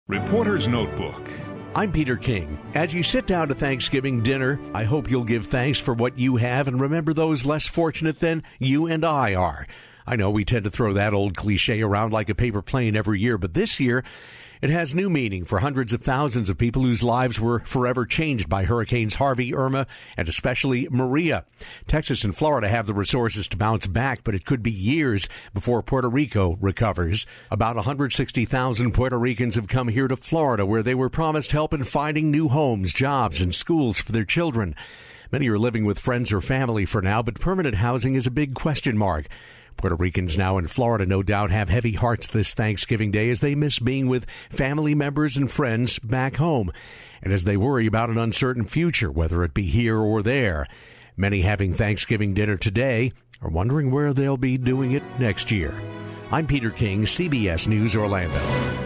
Reporter's Notebook. I'm Peter King. As you sit down to Thanksgiving dinner, I hope you'll give thanks for what you have and remember those less fortunate than you and I are. I know we tend to throw that old cliche around like a paper plane every year, but this year it has new meaning for hundreds of thousands of people whose lives were forever changed by Hurricanes Harvey, Irma, and especially Maria. Texas and Florida have the resources to bounce back, but it could be years before Puerto Rico recovers. About 160,000 Puerto Ricans have come here to Florida, where they were promised help in finding new homes, jobs, and schools for their children. Many are living with friends or family for now, but permanent housing is a big question mark. Puerto Ricans now in Florida no doubt have heavy hearts this Thanksgiving Day as they miss being with family members and friends back home, and as they worry about an uncertain future, whether it be here or there. Many having Thanksgiving dinner today are wondering where they'll be doing it next year. I'm Peter King, CBS News, Orlando.